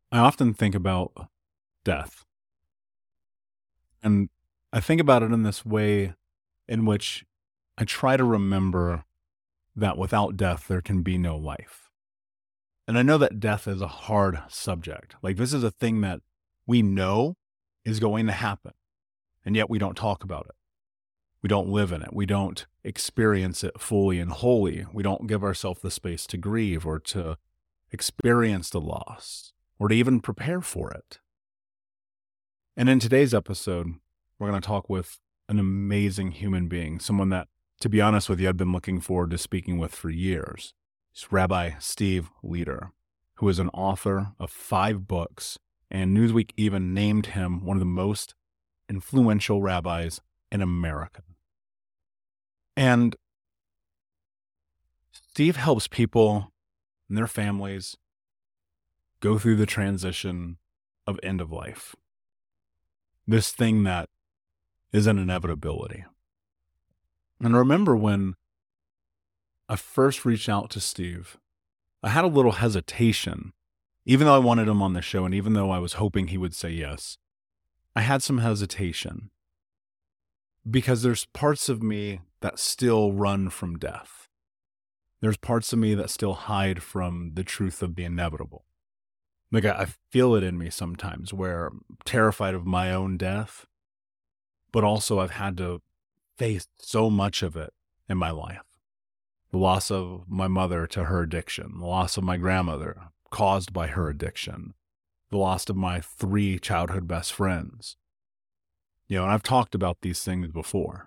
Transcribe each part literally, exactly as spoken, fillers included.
I often think about death. And I think about it in this way in which I try to remember that without death, there can be no life. And I know that death is a hard subject. Like, this is a thing that we know is going to happen, and yet we don't talk about it. We don't live in it. We don't experience it fully and wholly. We don't give ourselves the space to grieve or to experience the loss or to even prepare for it. And in today's episode, we're going to talk with an amazing human being, someone that, to be honest with you, I've been looking forward to speaking with for years. It's Rabbi Steve Leder, who is an author of five books, and Newsweek even named him one of the most influential rabbis in America. And Steve helps people and their families go through the transition of end of life. This thing that is an inevitability. And I remember when I first reached out to Steve, I had a little hesitation. Even though I wanted him on the show, and even though I was hoping he would say yes, I had some hesitation. Because there's parts of me that still run from death. There's parts of me that still hide from the truth of the inevitable. Like, I, I feel it in me sometimes where I'm terrified of my own death, but also I've had to face so much of it in my life. The loss of my mother to her addiction, the loss of my grandmother caused by her addiction, the loss of my three childhood best friends. You know, and I've talked about these things before.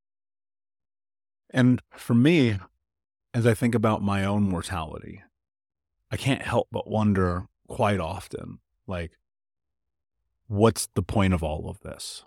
And for me, as I think about my own mortality, I can't help but wonder quite often, like, what's the point of all of this?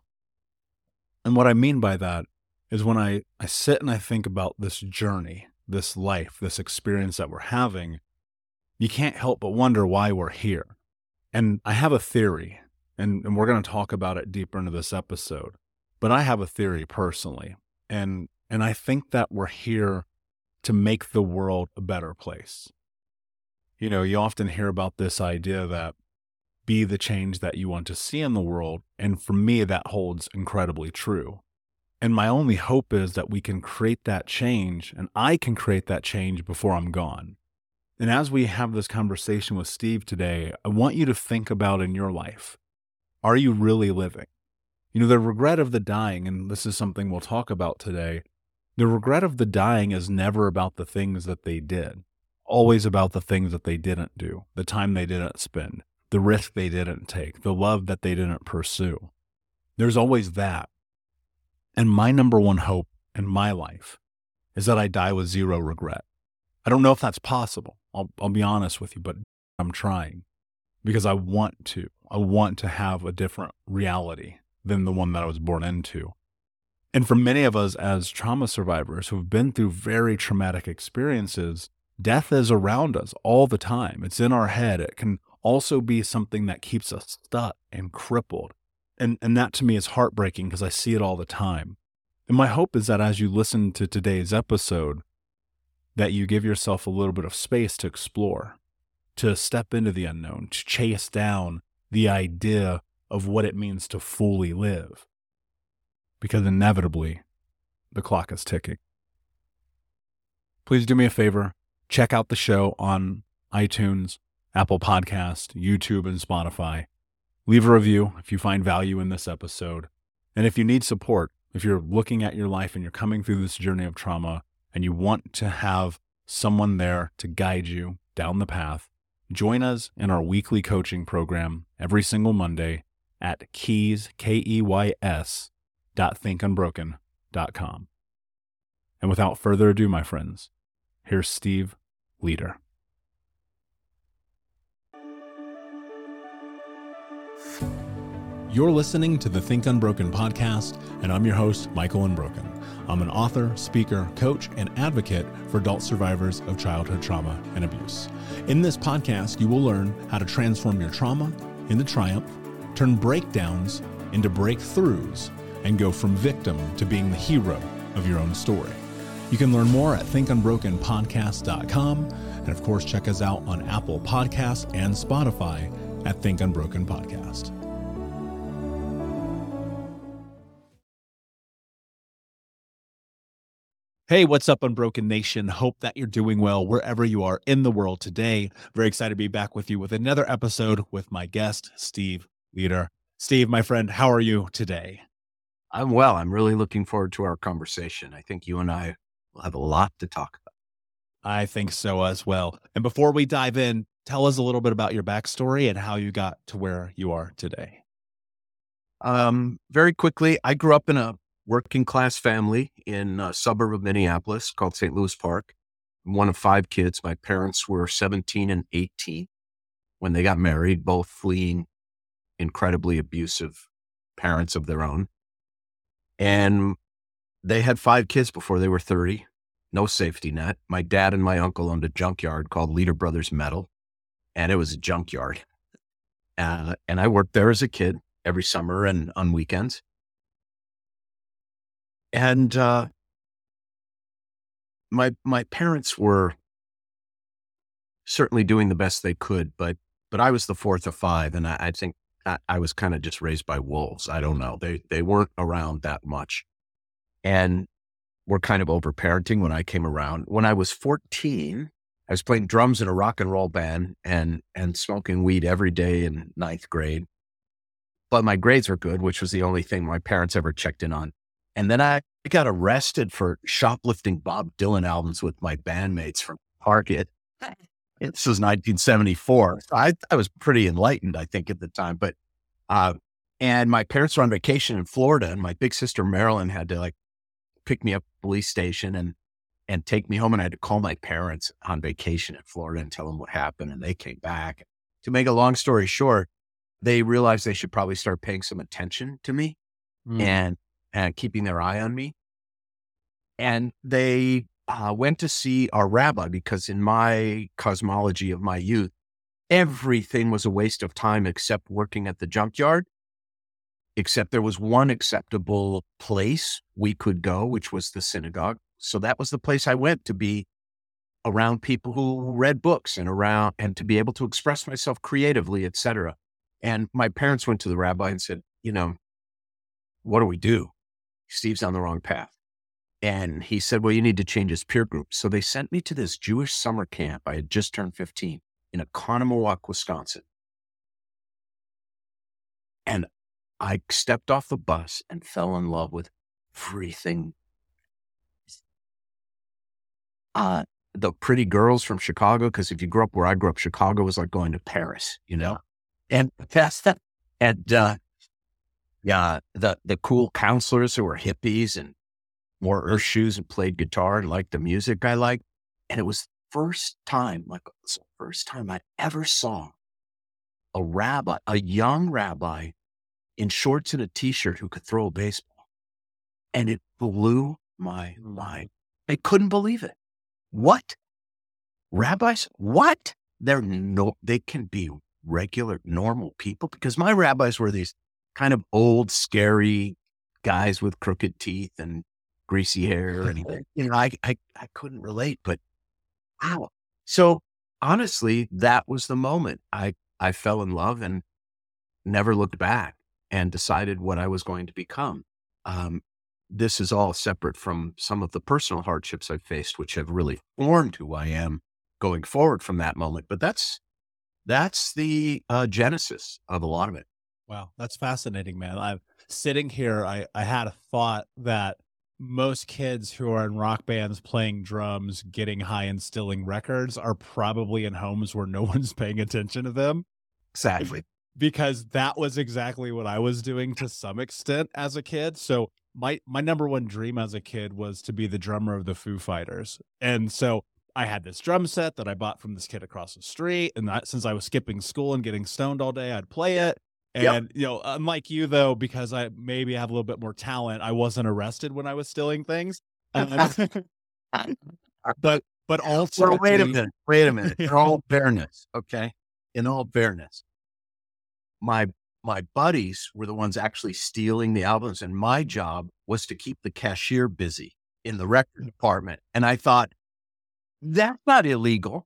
And what I mean by that is when I, I sit and I think about this journey, this life, this experience that we're having, you can't help but wonder why we're here. And I have a theory, and, and we're going to talk about it deeper into this episode, but I have a theory personally, and and I think that we're here to make the world a better place. You know, you often hear about this idea that be the change that you want to see in the world, and for me, that holds incredibly true. And my only hope is that we can create that change, and I can create that change before I'm gone. And as we have this conversation with Steve today, I want you to think about in your life, are you really living? You know, the regret of the dying, and this is something we'll talk about today, the regret of the dying is never about the things that they did, always about the things that they didn't do, the time they didn't spend, the risk they didn't take, the love that they didn't pursue. There's always that. And my number one hope in my life is that I die with zero regret. I don't know if that's possible. I'll, I'll be honest with you, but I'm trying because I want to. I want to have a different reality than the one that I was born into. And for many of us as trauma survivors who've been through very traumatic experiences, death is around us all the time. It's in our head. It can also be something that keeps us stuck and crippled. And, and that to me is heartbreaking because I see it all the time. And my hope is that as you listen to today's episode, that you give yourself a little bit of space to explore, to step into the unknown, to chase down the idea of what it means to fully live. Because inevitably, the clock is ticking. Please do me a favor, check out the show on iTunes, Apple Podcast, YouTube, and Spotify. Leave a review if you find value in this episode. And if you need support, if you're looking at your life and you're coming through this journey of trauma and you want to have someone there to guide you down the path, join us in our weekly coaching program every single Monday at keys, K E Y S, dot think unbroken dot com. And without further ado, my friends, here's Steve Leder. You're listening to the Think Unbroken podcast, and I'm your host, Michael Unbroken. I'm an author, speaker, coach, and advocate for adult survivors of childhood trauma and abuse. In this podcast, you will learn how to transform your trauma into triumph, turn breakdowns into breakthroughs, and go from victim to being the hero of your own story. You can learn more at think unbroken podcast dot com, and of course, check us out on Apple Podcasts and Spotify at Think Unbroken Podcast. Hey, what's up, Unbroken Nation? Hope that you're doing well wherever you are in the world today. Very excited to be back with you with another episode with my guest, Steve Leder. Steve, my friend, how are you today? I'm well. I'm really looking forward to our conversation. I think you and I will have a lot to talk about. I think so as well. And before we dive in, tell us a little bit about your backstory and how you got to where you are today. Um, very quickly, I grew up in a working class family in a suburb of Minneapolis called Saint Louis Park. I'm one of five kids. My parents were seventeen and eighteen when they got married, both fleeing incredibly abusive parents of their own. And they had five kids before they were thirty. No safety net. My dad and my uncle owned a junkyard called Leder Brothers Metal, and it was a junkyard. Uh, and I worked there as a kid every summer and on weekends. And uh, my my parents were certainly doing the best they could, but but I was the fourth of five, and I, I think I, I was kind of just raised by wolves. I don't know. They they weren't around that much, and were kind of overparenting when I came around. When I was fourteen, I was playing drums in a rock and roll band and and smoking weed every day in ninth grade. But my grades were good, which was the only thing my parents ever checked in on. And then I got arrested for shoplifting Bob Dylan albums with my bandmates from Target. This was nineteen seventy-four. So I, I was pretty enlightened, I think, at the time. But, uh, and my parents were on vacation in Florida, and my big sister Marilyn had to like pick me up at the police station and, and take me home. And I had to call my parents on vacation in Florida and tell them what happened. And they came back. To make a long story short, they realized they should probably start paying some attention to me mm. and, and keeping their eye on me. And they uh, went to see our rabbi because in my cosmology of my youth, everything was a waste of time except working at the junkyard, except there was one acceptable place we could go, which was the synagogue. So that was the place I went to be around people who read books and around and to be able to express myself creatively, et cetera. And my parents went to the rabbi and said, you know, what do we do? Steve's on the wrong path. And he said, well, you need to change his peer group. So they sent me to this Jewish summer camp. I had just turned fifteen in Oconomowoc, Wisconsin. And I stepped off the bus and fell in love with everything. Uh, the pretty girls from Chicago, because if you grew up where I grew up, Chicago was like going to Paris, you know? And that's that. And uh, yeah, the, the cool counselors who were hippies and wore earth shoes and played guitar and liked the music I liked. And it was the first time, like it's the first time I ever saw a rabbi, a young rabbi in shorts and a t-shirt who could throw a baseball. And it blew my mind. I couldn't believe it. What? Rabbis? What? They're no, they can be regular, normal people, because my rabbis were these kind of old, scary guys with crooked teeth and greasy hair. And, you know, I, I, I couldn't relate, but wow. So honestly, that was the moment I, I fell in love and never looked back and decided what I was going to become. Um, this is all separate from some of the personal hardships I've faced, which have really formed who I am going forward from that moment. But that's, that's the uh, genesis of a lot of it. Wow. That's fascinating, man. I'm sitting here. I, I had a thought that most kids who are in rock bands playing drums, getting high and stealing records are probably in homes where no one's paying attention to them. Exactly. Because that was exactly what I was doing to some extent as a kid. So my, my number one dream as a kid was to be the drummer of the Foo Fighters. And so I had this drum set that I bought from this kid across the street. And that, since I was skipping school and getting stoned all day, I'd play it. And, yep. you know, unlike you, though, because I maybe have a little bit more talent, I wasn't arrested when I was stealing things. Um, but, but also. Well, wait a minute. Wait a minute. In all fairness, okay? In all fairness, my, my buddies were the ones actually stealing the albums, and my job was to keep the cashier busy in the record department. And I thought, that's not illegal.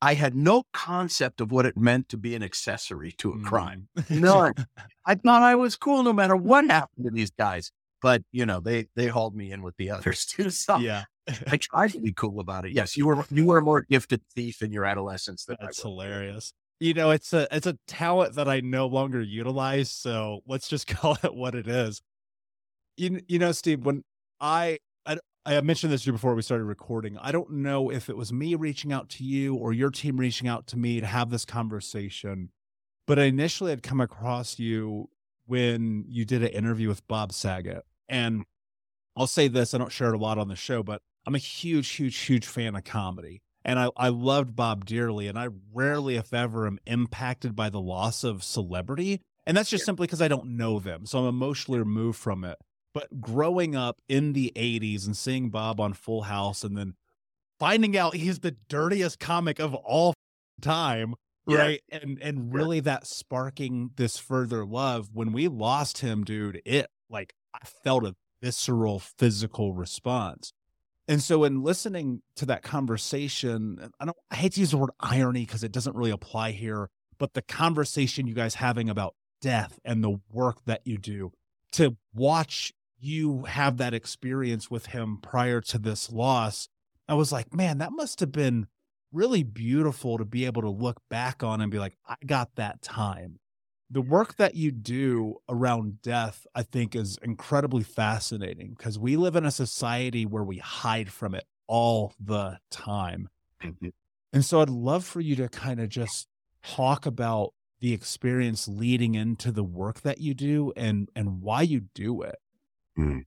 I had no concept of what it meant to be an accessory to a crime. Mm. None. I thought I was cool no matter what happened to these guys. But, you know, they they hauled me in with the others too. So Yeah. I tried to be cool about it. Yes, you were you were a more gifted thief in your adolescence than That's I was. hilarious. You know, it's a it's a talent that I no longer utilize, so let's just call it what it is. You, kn- you know, Steve, when I, I I mentioned this to you before we started recording. I don't know if it was me reaching out to you or your team reaching out to me to have this conversation, but I initially had come across you when you did an interview with Bob Saget. And I'll say this, I don't share it a lot on the show, but I'm a huge, huge, huge fan of comedy. And I, I loved Bob dearly, and I rarely, if ever, am impacted by the loss of celebrity. And that's just Yeah. simply because I don't know them. So I'm emotionally removed from it. But growing up in the eighties and seeing Bob on Full House and then finding out he's the dirtiest comic of all time, Yeah. right? And and Yeah. really that sparking this further love. When we lost him, dude, it like I felt a visceral physical response. And so in listening to that conversation, I don't I hate to use the word irony because it doesn't really apply here, but the conversation you guys having about death and the work that you do, to watch you have that experience with him prior to this loss, I was like, man, that must have been really beautiful to be able to look back on and be like, I got that time. The work that you do around death, I think, is incredibly fascinating because we live in a society where we hide from it all the time. Mhm. And so I'd love for you to kind of just talk about the experience leading into the work that you do and and why you do it. Mm.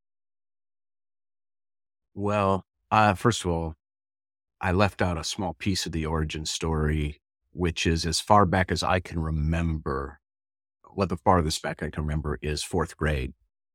Well, uh, first of all, I left out a small piece of the origin story, which is as far back as I can remember. Well, the farthest back I can remember is fourth grade.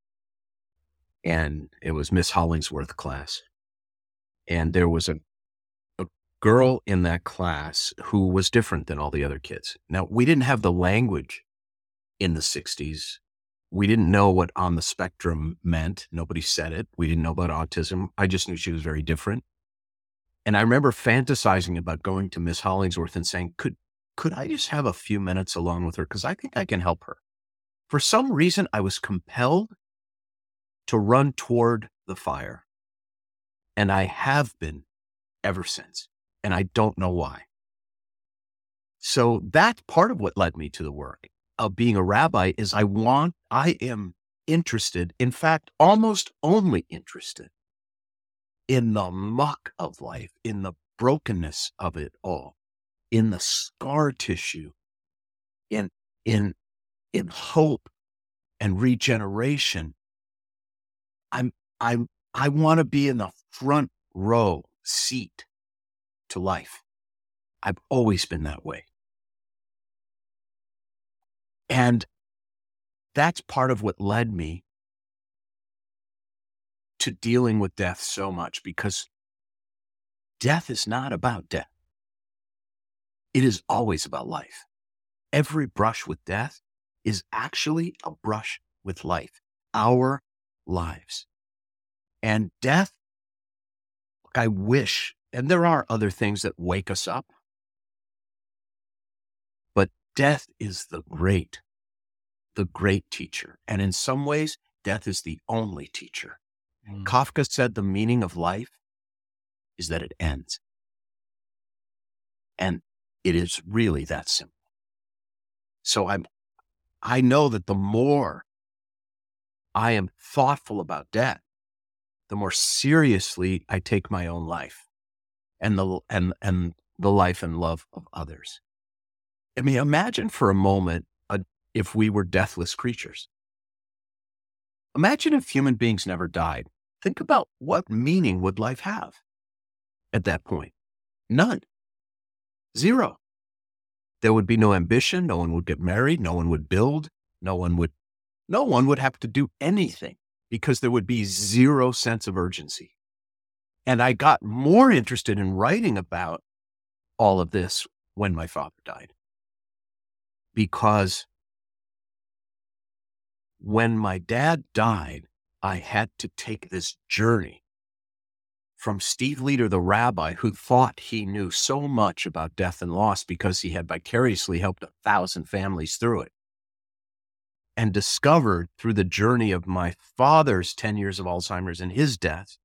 And it was Miss Hollingsworth class. And there was a, a girl in that class who was different than all the other kids. Now, we didn't have the language in the sixties. We didn't know what on the spectrum meant. Nobody said it. We didn't know about autism. I just knew she was very different. And I remember fantasizing about going to Miss Hollingsworth and saying, could, could I just have a few minutes alone with her? Because I think I can help her. For some reason, I was compelled to run toward the fire. And I have been ever since. And I don't know why. So that's part of what led me to the work of being a rabbi is I want, I am interested, in fact, almost only interested in the muck of life, in the brokenness of it all, in the scar tissue, in, in, in hope and regeneration. I'm, I'm, I want to be in the front row seat to life. I've always been that way. And that's part of what led me to dealing with death so much, because death is not about death. It is always about life. Every brush with death is actually a brush with life, our lives. And death, I wish, and there are other things that wake us up, but death is the great, the great teacher. And in some ways, death is the only teacher. Mm. Kafka said the meaning of life is that it ends. And it is really that simple. So I'm, I know that the more I am thoughtful about death, the more seriously I take my own life and the, and, and the life and love of others. I mean, imagine for a moment, uh, if we were deathless creatures. Imagine if human beings never died. Think about what meaning would life have at that point? None. Zero. There would be no ambition. No one would get married. No one would build. No one would, no one would have to do anything because there would be zero sense of urgency. And I got more interested in writing about all of this when my father died. Because when my dad died, I had to take this journey from Steve Leder, the rabbi, who thought he knew so much about death and loss because he had vicariously helped a thousand families through it, and discovered through the journey of my father's ten years of Alzheimer's and his death,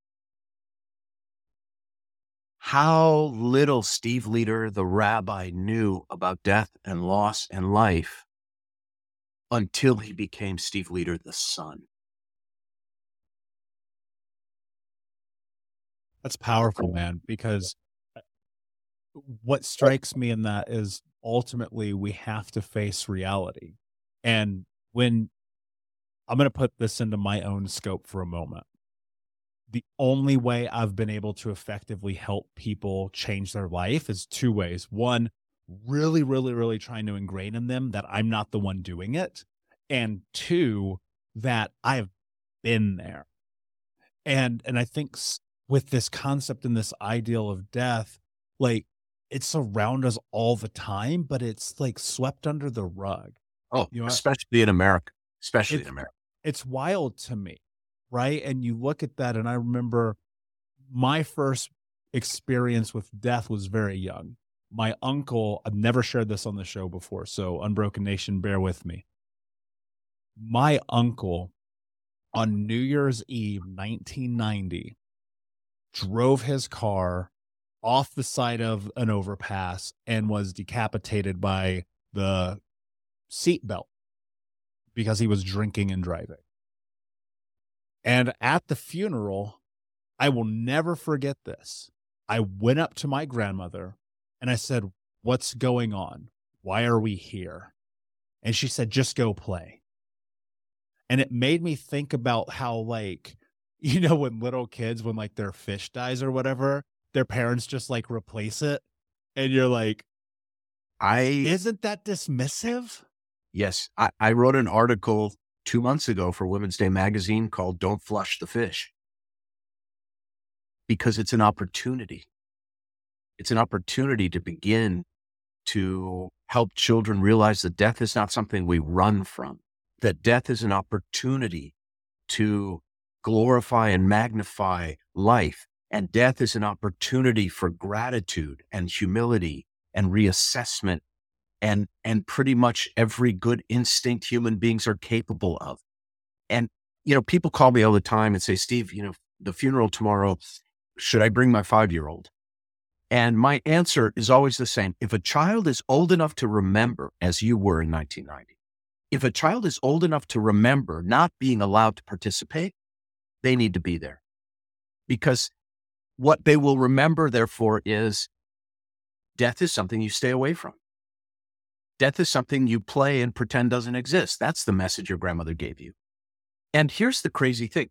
how little Steve Leder, the rabbi, knew about death and loss and life until he became Steve Leder, the son. That's powerful, man, because what strikes me in that is ultimately we have to face reality. And when I'm going to put this into my own scope for a moment, the only way I've been able to effectively help people change their life is two ways. One, really, really, really trying to ingrain in them that I'm not the one doing it. And two, that I've been there. And, and I think with this concept and this ideal of death, like it's around us all the time, but it's like swept under the rug. Oh, you know, especially in America, especially in America. It's wild to me, right? And you look at that, and I remember my first experience with death was very young. My uncle, I've never shared this on the show before, so Unbroken Nation, bear with me. My uncle, on New Year's Eve, nineteen ninety, drove his car off the side of an overpass and was decapitated by the seatbelt because he was drinking and driving. And at the funeral, I will never forget this. I went up to my grandmother and I said, "What's going on? Why are we here?" And she said, "Just go play." And it made me think about how, like, you know, when little kids, when like their fish dies or whatever, their parents just like replace it. And you're like, I, isn't that dismissive? Yes. I, I wrote an article two months ago for Women's Day magazine called "Don't Flush the Fish," because it's an opportunity. It's an opportunity to begin to help children realize that death is not something we run from, that death is an opportunity to glorify and magnify life. And death is an opportunity for gratitude and humility and reassessment and, and pretty much every good instinct human beings are capable of. And, you know, people call me all the time and say, "Steve, you know, the funeral tomorrow, should I bring my five-year-old?" And my answer is always the same. If a child is old enough to remember, as you were in nineteen ninety, if a child is old enough to remember not being allowed to participate, they need to be there. Because what they will remember, therefore, is death is something you stay away from. Death is something you play and pretend doesn't exist. That's the message your grandmother gave you. And here's the crazy thing.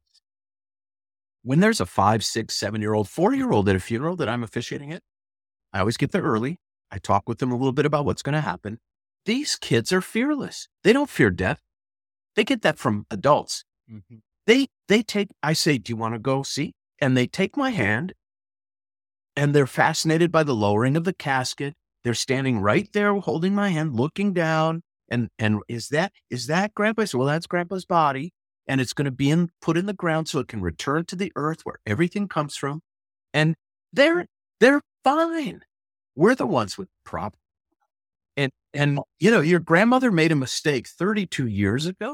When there's a five, six, seven-year-old, four-year-old at a funeral that I'm officiating at, I always get there early. I talk with them a little bit about what's going to happen. These kids are fearless. They don't fear death. They get that from adults. Mm-hmm. They, they take, I say, "Do you want to go see?" And they take my hand and they're fascinated by the lowering of the casket. They're standing right there holding my hand, looking down. And, and is that, is that Grandpa? I said, "Well, that's Grandpa's body. And it's going to be in, put in the ground so it can return to the earth where everything comes from." And they're, they're fine. We're the ones with problems. And, and, you know, your grandmother made a mistake thirty-two years ago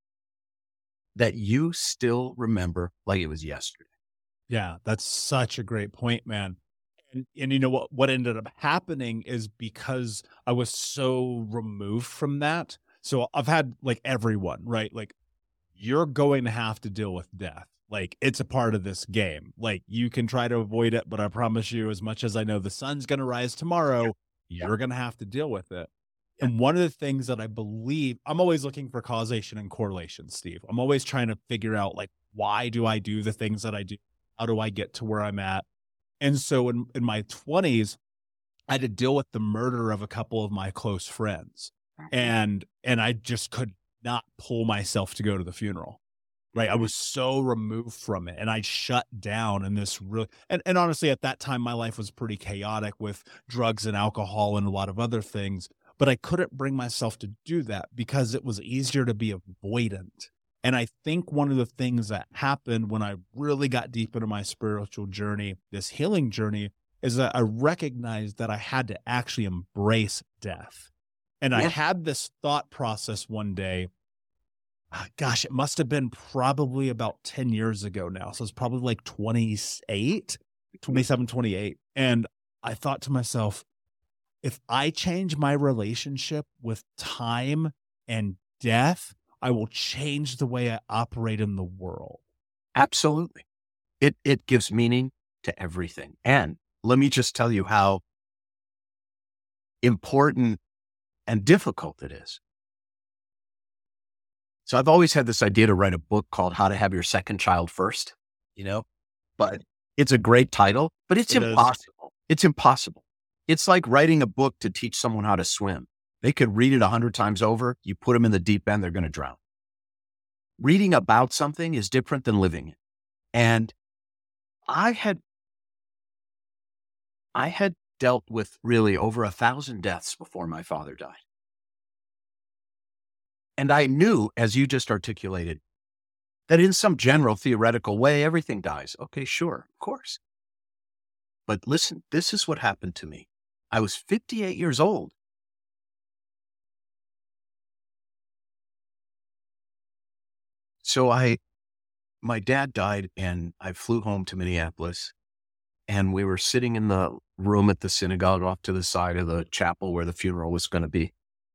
that you still remember like it was yesterday. Yeah, that's such a great point, man. And, and you know what, what ended up happening is because I was so removed from that. So I've had like everyone, right? Like, you're going to have to deal with death. Like, it's a part of this game. Like, you can try to avoid it, but I promise you, as much as I know the sun's going to rise tomorrow, yeah. you're going to have to deal with it. Yeah. And one of the things that I believe, I'm always looking for causation and correlation, Steve. I'm always trying to figure out, like, why do I do the things that I do? How do I get to where I'm at? And so in, in my twenties, I had to deal with the murder of a couple of my close friends. And, and I just could not pull myself to go to the funeral. Right. I was so removed from it and I shut down in this really, and, and honestly, at that time, my life was pretty chaotic with drugs and alcohol and a lot of other things, but I couldn't bring myself to do that because it was easier to be avoidant And I think one of the things that happened when I really got deep into my spiritual journey, this healing journey, is that I recognized that I had to actually embrace death. And I Yeah. had this thought process one day. ah, Gosh, it must have been probably about ten years ago now. So it's probably like twenty-eight, twenty-seven, twenty-eight. And I thought to myself, if I change my relationship with time and death, I will change the way I operate in the world. Absolutely. It it gives meaning to everything. And let me just tell you how important and difficult it is. So I've always had this idea to write a book called How to Have Your Second Child First, you know, but it's a great title, but it's It is. impossible. It's impossible. It's like writing a book to teach someone how to swim. They could read it a hundred times over. You put them in the deep end, they're going to drown. Reading about something is different than living it. And I had, I had dealt with really over a thousand deaths before my father died. And I knew, as you just articulated, that in some general theoretical way, everything dies. Okay, sure, of course. But listen, this is what happened to me. I was fifty-eight years old. So I, my dad died and I flew home to Minneapolis, and we were sitting in the room at the synagogue off to the side of the chapel where the funeral was going to be.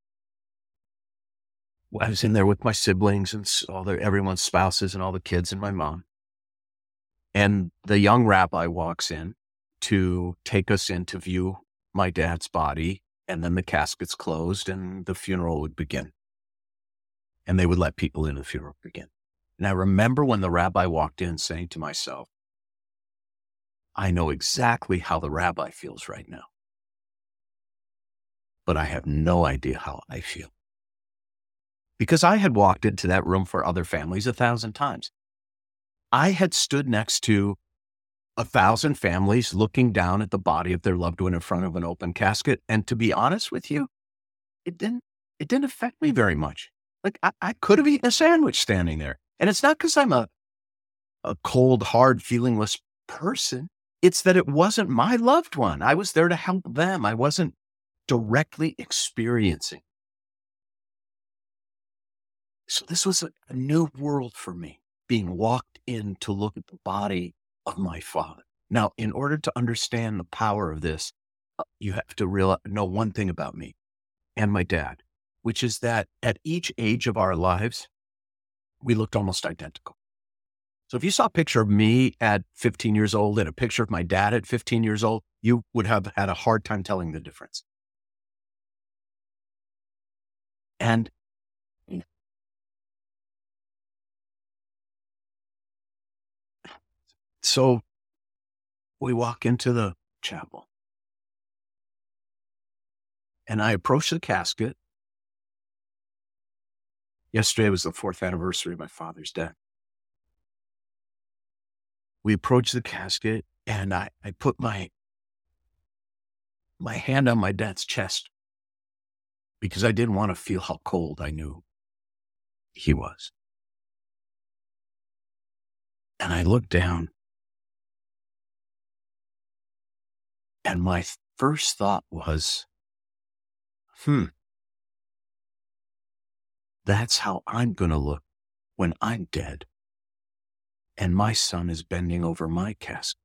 I was in there with my siblings and all the, everyone's spouses and all the kids and my mom. And the young rabbi walks in to take us in to view my dad's body. And then the casket's closed and the funeral would begin. And they would let people in, the funeral begin. And I remember when the rabbi walked in saying to myself, I know exactly how the rabbi feels right now, but I have no idea how I feel. Because I had walked into that room for other families a thousand times. I had stood next to a thousand families looking down at the body of their loved one in front of an open casket. And to be honest with you, it didn't, it didn't affect me very much. Like I, I could have eaten a sandwich standing there. And it's not because I'm a, a cold, hard, feelingless person. It's that it wasn't my loved one. I was there to help them. I wasn't directly experiencing. So this was a, a new world for me, being walked in to look at the body of my father. Now, in order to understand the power of this, uh, you have to realize, know one thing about me and my dad, which is that at each age of our lives, we looked almost identical. So if you saw a picture of me at fifteen years old and a picture of my dad at fifteen years old, you would have had a hard time telling the difference. And so we walk into the chapel and I approach the casket. Yesterday was the fourth anniversary of my father's death. We approach the casket and I, I put my, my hand on my dad's chest because I didn't want to feel how cold I knew he was. And I looked down and my first thought was, hmm, that's how I'm going to look when I'm dead and my son is bending over my casket.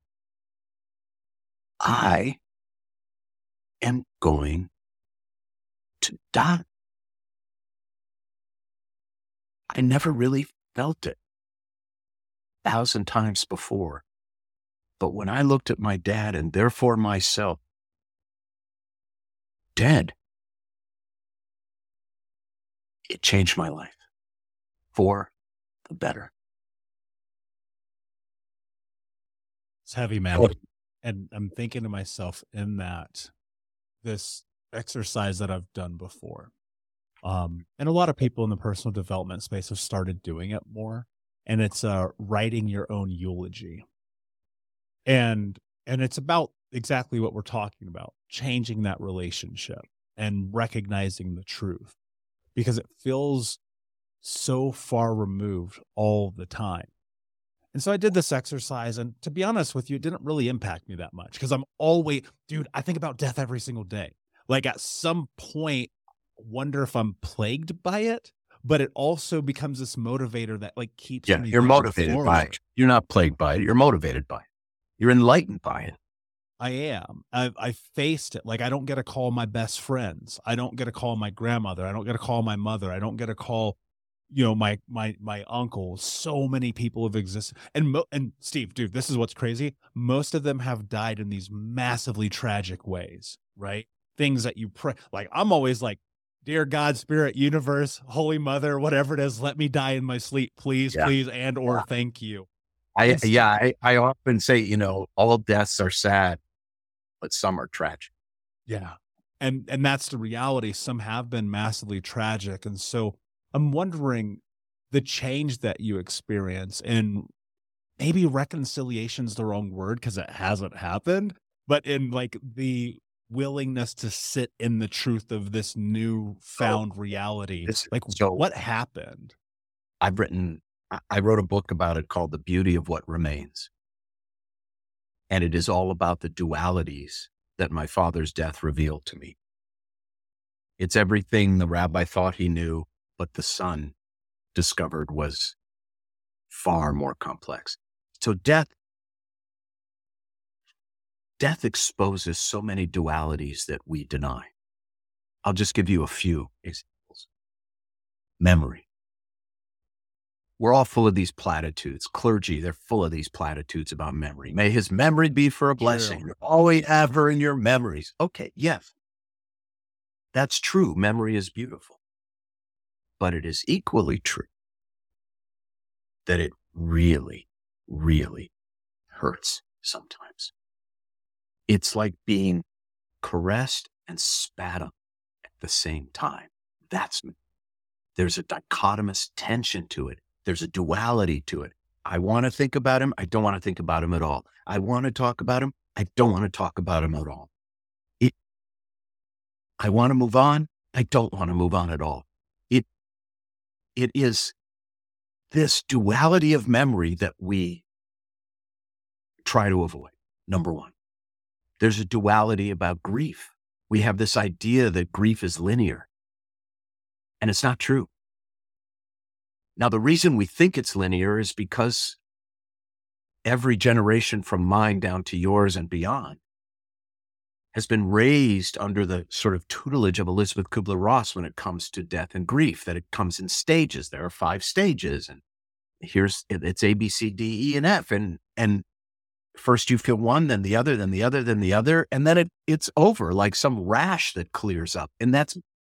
I am going to die. I never really felt it a thousand times before. But when I looked at my dad and therefore myself dead, it changed my life for the better. It's heavy, man. And I'm thinking to myself in that this exercise that I've done before. Um, and a lot of people in the personal development space have started doing it more. And it's uh, writing your own eulogy. And and it's about exactly what we're talking about, changing that relationship and recognizing the truth. Because it feels so far removed all the time. And so I did this exercise, and to be honest with you, it didn't really impact me that much because I'm always, dude, I think about death every single day. Like at some point, wonder if I'm plagued by it, but it also becomes this motivator that like keeps Yeah, me you're moving motivated by it. forward. You're not plagued by it. You're motivated by it. You're enlightened by it. I am. I've, I've faced it. Like I don't get to call my best friends. I don't get to call my grandmother. I don't get to call my mother. I don't get to call, you know, my my my uncle. So many people have existed, and mo- and Steve, dude, this is what's crazy. Most of them have died in these massively tragic ways, right? Things that you pray. Like I'm always like, dear God, Spirit, Universe, Holy Mother, whatever it is, let me die in my sleep, please, Yeah. please, and or Yeah. thank you. I, And Steve- yeah, I, I often say, you know, all deaths are sad, but some are tragic. Yeah. And and that's the reality. Some have been massively tragic. And so I'm wondering the change that you experience, and maybe reconciliation's the wrong word because it hasn't happened, but in like the willingness to sit in the truth of this new found reality. This- Like so- what happened? I've written, I- I wrote a book about it called The Beauty of What Remains. And it is all about the dualities that my father's death revealed to me. It's everything the rabbi thought he knew, but the son discovered was far more complex. So death, death exposes so many dualities that we deny. I'll just give you a few examples. Memory. We're all full of these platitudes. Clergy, they're full of these platitudes about memory. May his memory be for a blessing. True. Always have her in your memories. Okay, yes. That's true. Memory is beautiful. But it is equally true that it really, really hurts sometimes. It's like being caressed and spat on at the same time. That's me. There's a dichotomous tension to it. There's a duality to it. I want to think about him. I don't want to think about him at all. I want to talk about him. I don't want to talk about him at all. It, I want to move on. I don't want to move on at all. It, it is this duality of memory that we try to avoid. Number one, there's a duality about grief. We have this idea that grief is linear, and it's not true. Now, the reason we think it's linear is because every generation from mine down to yours and beyond has been raised under the sort of tutelage of Elizabeth Kubler-Ross when it comes to death and grief, that it comes in stages. There are five stages, and here's, it's A, B, C, D, E, and F. And, and first you feel one, then the other, then the other, then the other, and then it, it's over like some rash that clears up. And that's,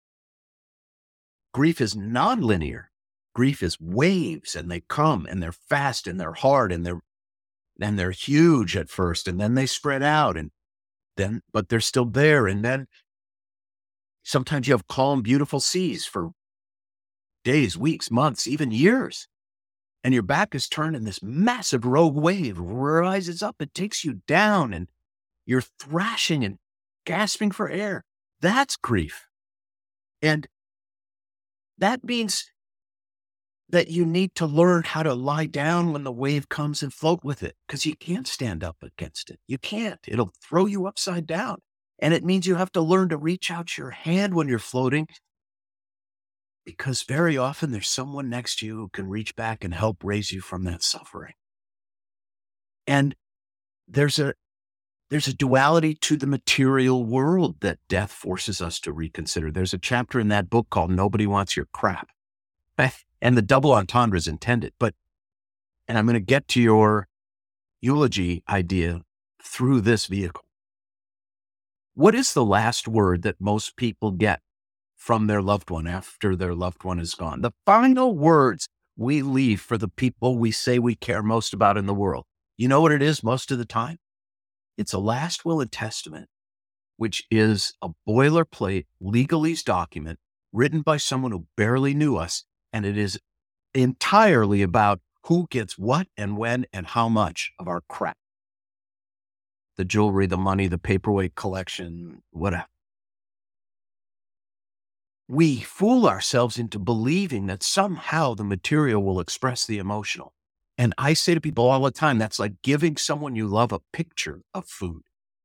grief is nonlinear. Grief is waves, and they come and they're fast and they're hard and they're, and they're huge at first, and then they spread out, and then, but they're still there. And then sometimes you have calm, beautiful seas for days, weeks, months, even years. And your back is turned and this massive rogue wave rises up. It takes you down and you're thrashing and gasping for air. That's grief. And that means that you need to learn how to lie down when the wave comes and float with it, because you can't stand up against it. You can't. It'll throw you upside down. And it means you have to learn to reach out your hand when you're floating, because very often there's someone next to you who can reach back and help raise you from that suffering. And there's a there's a duality to the material world that death forces us to reconsider. There's a chapter in that book called Nobody Wants Your Crap. And the double entendre is intended. But, and I'm going to get to your eulogy idea through this vehicle. What is the last word that most people get from their loved one after their loved one is gone? The final words we leave for the people we say we care most about in the world. You know what it is most of the time? It's a last will and testament, which is a boilerplate legalese document written by someone who barely knew us. And it is entirely about who gets what and when and how much of our crap. The jewelry, the money, the paperweight collection, whatever. we fool ourselves into believing that somehow the material will express the emotional. And I say to people all the time, that's like giving someone you love a picture of food.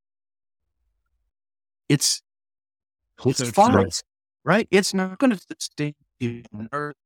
It's, it's So fine, true. right? It's not going to stay on earth.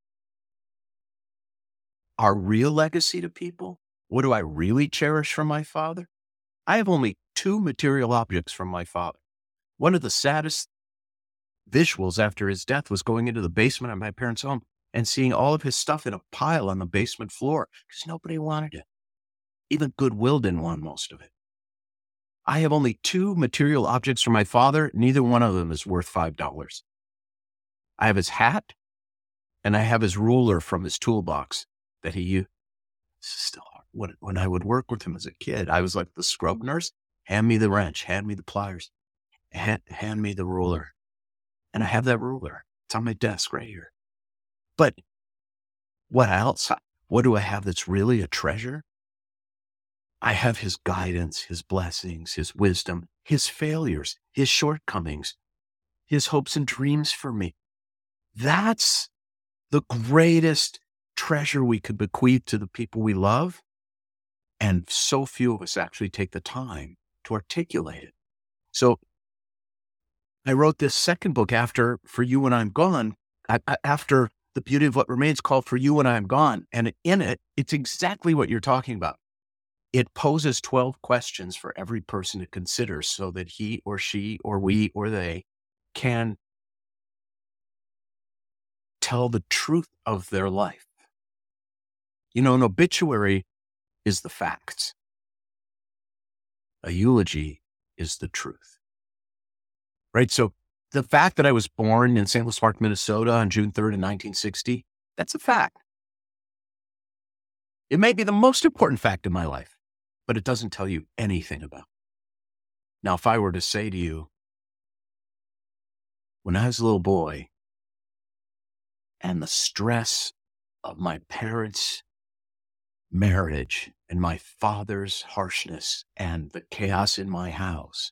Our real legacy to people, what do I really cherish from my father? I have only two material objects from my father. One of the saddest visuals after his death was going into the basement of my parents' home and seeing all of his stuff in a pile on the basement floor because nobody wanted it. Even Goodwill didn't want most of it. I have only two material objects from my father. Neither one of them is worth five dollars. I have his hat and I have his ruler from his toolbox that he used. Still hard. When, when I would work with him as a kid, I was like the scrub nurse. Hand me the wrench, hand me the pliers, hand, hand me the ruler. And I have that ruler. It's on my desk right here. But what else? What do I have that's really a treasure? I have his guidance, his blessings, his wisdom, his failures, his shortcomings, his hopes and dreams for me. That's the greatest treasure we could bequeath to the people we love. And so few of us actually take the time to articulate it. So I wrote this second book after For You When I'm Gone, after The Beauty of What Remains, called For You When I'm Gone. And in it, it's exactly what you're talking about. It poses twelve questions for every person to consider so that he or she or we or they can tell the truth of their life. You know, an obituary is the facts. A eulogy is the truth. Right? So the fact that I was born in Saint Louis Park, Minnesota on June third in nineteen sixty, that's a fact. It may be the most important fact in my life, but it doesn't tell you anything about it. Now, if I were to say to you, when I was a little boy and the stress of my parents' marriage and my father's harshness and the chaos in my house,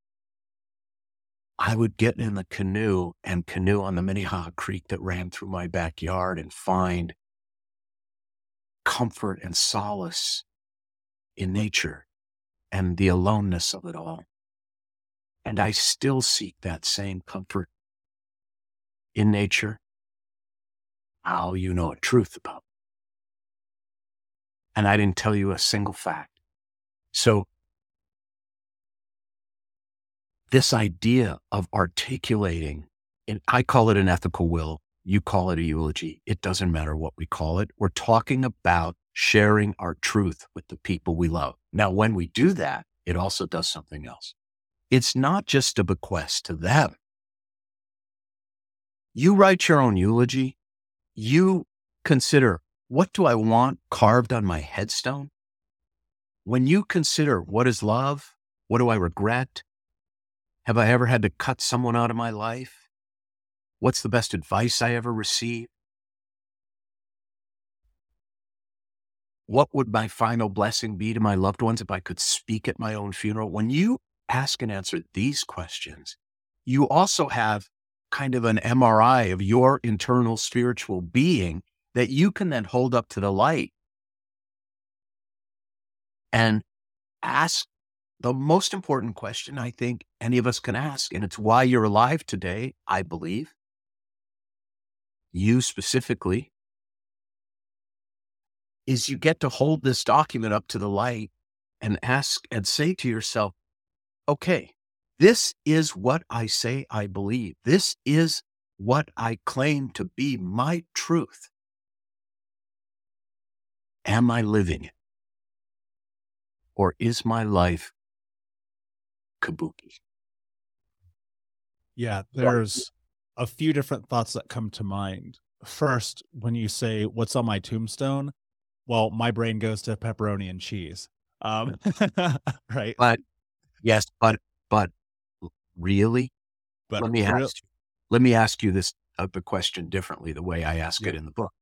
I would get in the canoe and canoe on the Minnehaha Creek that ran through my backyard and find comfort and solace in nature and the aloneness of it all. And I still seek that same comfort in nature. How you know a truth about it. And I didn't tell you a single fact. So this idea of articulating, and I call it an ethical will, you call it a eulogy. It doesn't matter what we call it. We're talking about sharing our truth with the people we love. Now, when we do that, it also does something else. It's not just a bequest to them. You write your own eulogy. You consider, what do I want carved on my headstone? When you consider, what is love? What do I regret? Have I ever had to cut someone out of my life? What's the best advice I ever received? What would my final blessing be to my loved ones if I could speak at my own funeral? When you ask and answer these questions, you also have kind of an M R I of your internal spiritual being that you can then hold up to the light and ask the most important question I think any of us can ask. And it's why you're alive today, I believe. You specifically, is you get to hold this document up to the light and ask and say to yourself, okay, this is what I say I believe. This is what I claim to be my truth. Am I living it? Or is my life kabuki? Yeah, there's a few different thoughts that come to mind. First, when you say, what's on my tombstone? Well, my brain goes to pepperoni and cheese. Um, right. But yes, but, but really, But let me real- ask you, let me ask you this, uh, the question differently, the way I ask Yeah. it in the book.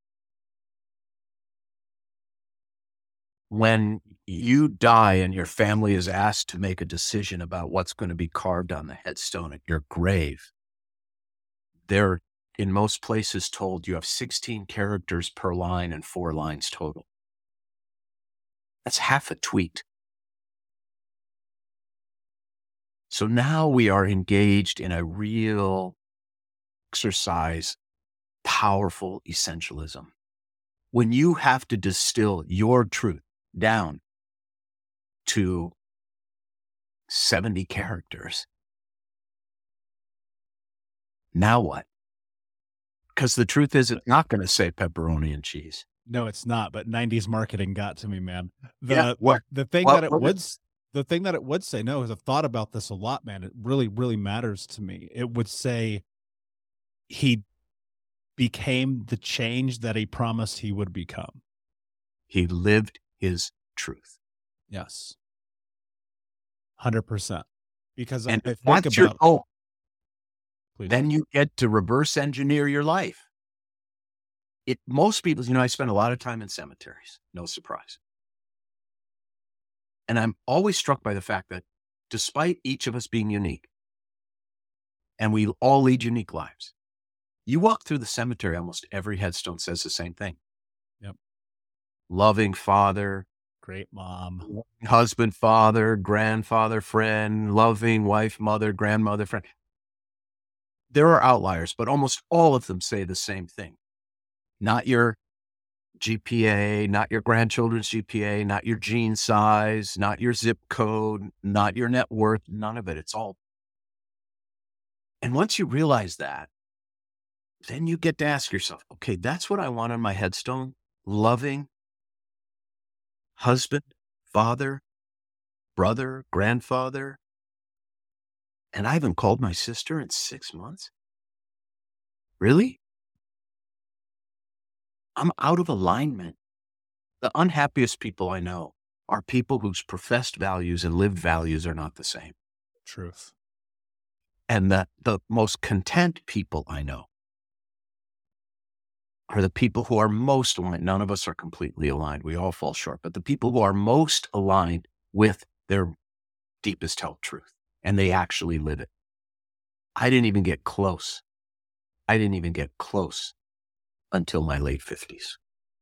When you die and your family is asked to make a decision about what's going to be carved on the headstone at your grave, they're in most places told you have sixteen characters per line and four lines total. That's half a tweet. So now we are engaged in a real exercise, powerful essentialism. When you have to distill your truth down to seventy characters, now what? Because the truth is, it's not going to say pepperoni and cheese. No, it's not. But nineties marketing got to me, man. The Yeah, what- the thing what- that it what would s- the thing that it would say, no, is I've thought about this a lot, man. It really, really matters to me. It would say he became the change that he promised he would become. He lived his truth. Yes, hundred percent. Because I, And I if think that's your about goal, please. then you get to reverse engineer your life. It most people, you know, I spend a lot of time in cemeteries, no surprise. And I'm always struck by the fact that despite each of us being unique, and we all lead unique lives, you walk through the cemetery, almost every headstone says the same thing. Yep. Loving father, Great mom. husband, father, grandfather, friend, loving wife, mother, grandmother, friend. There are outliers, but almost all of them say the same thing. Not your G P A, not your grandchildren's G P A, not your gene size, not your zip code, not your net worth, none of it. It's all. And once you realize that, then you get to ask yourself, okay, that's what I want on my headstone. Loving husband, father, brother, grandfather. And I haven't called my sister in six months. Really? I'm out of alignment. The unhappiest people I know are people whose professed values and lived values are not the same. Truth. And the, the most content people I know are the people who are most aligned. None of us are completely aligned. We all fall short, but the people who are most aligned with their deepest held truth, and they actually live it. I didn't even get close. I didn't even get close until my late fifties.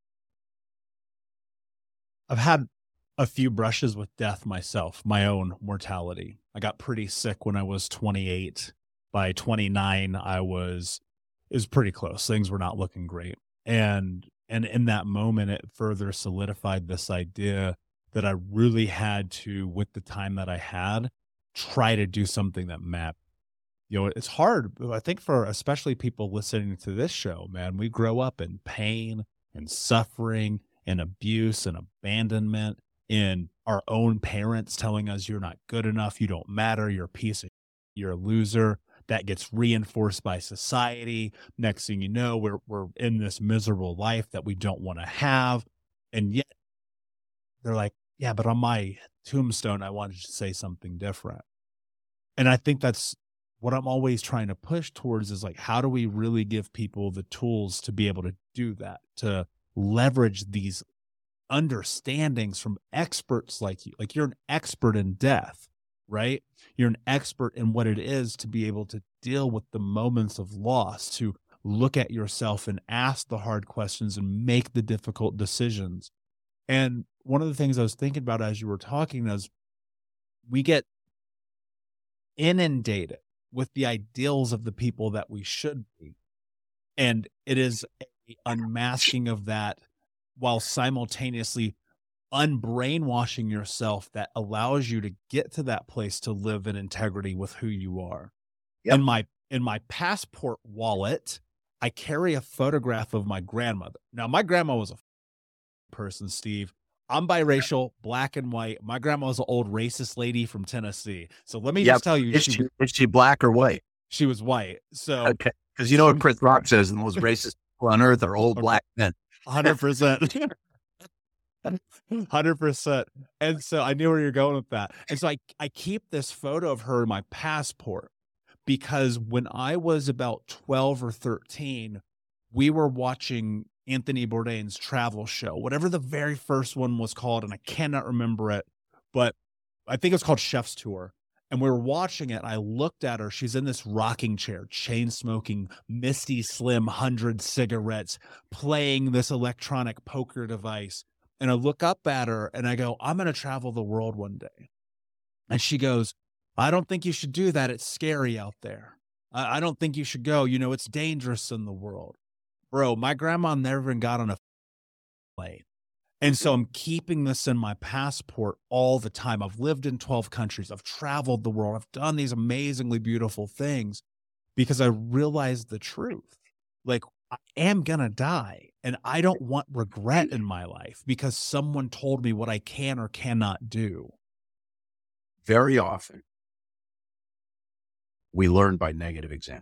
I've had a few brushes with death myself, my own mortality. I got pretty sick when I was twenty-eight. By twenty-nine, I was, it was pretty close. Things were not looking great. And, and in that moment, it further solidified this idea that I really had to, with the time that I had, try to do something that mattered. You know, it's hard. I think for especially people listening to this show, man, we grow up in pain and suffering and abuse and abandonment, in our own parents telling us you're not good enough, you don't matter, you're a piece of, you're a loser. That gets reinforced by society. Next thing you know, we're we're in this miserable life that we don't want to have, and yet they're like, yeah, but on my tombstone, I wanted to say something different. And I think that's what I'm always trying to push towards, is like, how do we really give people the tools to be able to do that, to leverage these understandings from experts like you? Like, you're an expert in death, right? You're an expert in what it is to be able to deal with the moments of loss, to look at yourself and ask the hard questions and make the difficult decisions. And one of the things I was thinking about as you were talking is, we get inundated with the ideals of the people that we should be. And it is an unmasking of that, while simultaneously unbrainwashing yourself, that allows you to get to that place to live in integrity with who you are. Yep. In my, in my passport wallet, I carry a photograph of my grandmother. Now, my grandma was a person, Steve. I'm biracial, black and white. My grandma was an old racist lady from Tennessee. So let me Yep. just tell you, Is she, she, is she black or white? she was white. So Okay. Because you know what Chris Rock says, the most racist people on earth are old black men. one hundred percent. one hundred percent. And so I knew where you're going with that. And so I, I keep this photo of her in my passport, because when I was about twelve or thirteen, we were watching Anthony Bourdain's travel show, whatever the very first one was called, and I cannot remember it, but I think it's called Chef's Tour. And we were watching it. And I looked at her. She's in this rocking chair, chain smoking, Misty Slim one hundred cigarettes, playing this electronic poker device. And I look up at her and I go, I'm going to travel the world one day. And she goes, I don't think you should do that. It's scary out there. I, I don't think you should go. You know, it's dangerous in the world. Bro, my grandma never even got on a plane. And so I'm keeping this in my passport all the time. I've lived in twelve countries. I've traveled the world. I've done these amazingly beautiful things because I realized the truth. Like, I am going to die, and I don't want regret in my life because someone told me what I can or cannot do. Very often, we learn by negative example.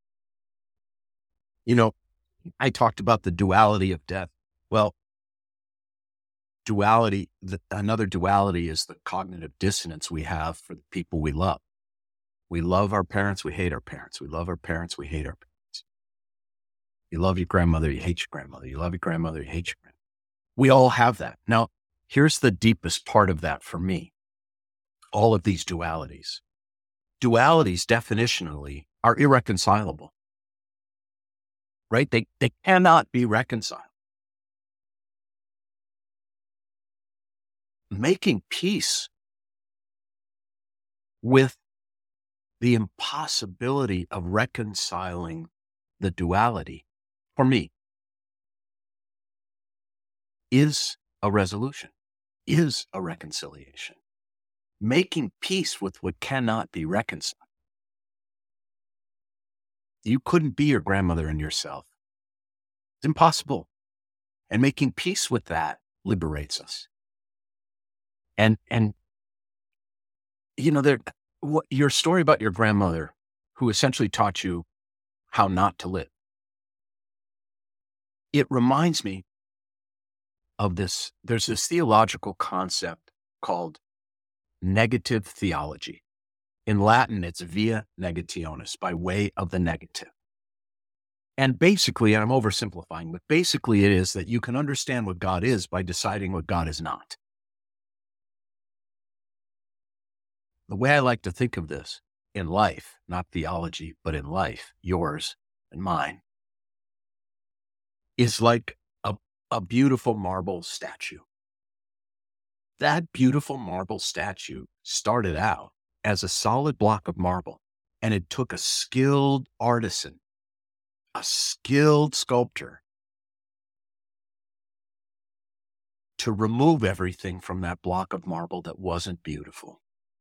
You know, I talked about the duality of death. Well, duality, the, another duality is the cognitive dissonance we have for the people we love. We love our parents, we hate our parents. We love our parents, we hate our parents. You love your grandmother, you hate your grandmother. You love your grandmother, you hate your grandmother. We all have that. Now, here's the deepest part of that for me. All of these dualities. Dualities definitionally are irreconcilable, right? They, they cannot be reconciled. Making peace with the impossibility of reconciling the duality, for me, is a resolution, is a reconciliation. Making peace with what cannot be reconciled. You couldn't be your grandmother and yourself. It's impossible. And making peace with that liberates us. And, and, you know, there, what, your story about your grandmother who essentially taught you how not to live. It reminds me of this. There's this theological concept called negative theology. In Latin, it's via negationis, by way of the negative. And basically, and I'm oversimplifying, but basically it is that you can understand what God is by deciding what God is not. The way I like to think of this in life, not theology, but in life, yours and mine, is like a, a beautiful marble statue. That beautiful marble statue started out as a solid block of marble, and it took a skilled artisan, a skilled sculptor, to remove everything from that block of marble that wasn't beautiful.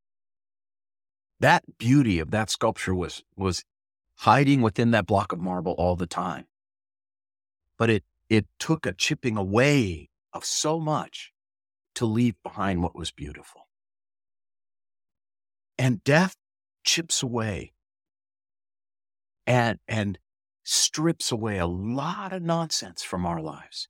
That beauty of that sculpture was, was hiding within that block of marble all the time. But it, it took a chipping away of so much to leave behind what was beautiful. And death chips away and, and strips away a lot of nonsense from our lives.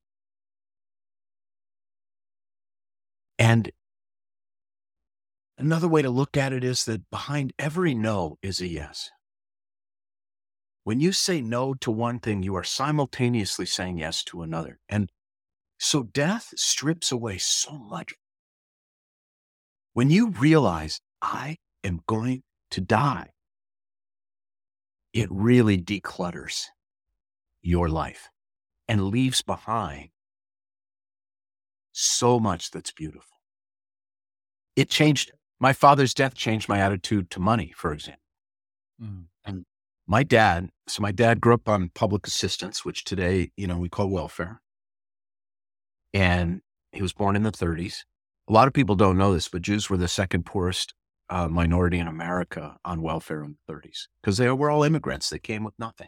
And another way to look at it is that behind every no is a yes. When you say no to one thing, you are simultaneously saying yes to another. And so death strips away so much. When you realize, I am going to die, it really declutters your life and leaves behind so much that's beautiful. It changed, my father's death changed my attitude to money, for example. Mm. And my dad, so my dad grew up on public assistance, which today, you know, we call welfare. And he was born in the thirties. A lot of people don't know this, but Jews were the second poorest uh, minority in America on welfare in the thirties because they were all immigrants. They came with nothing.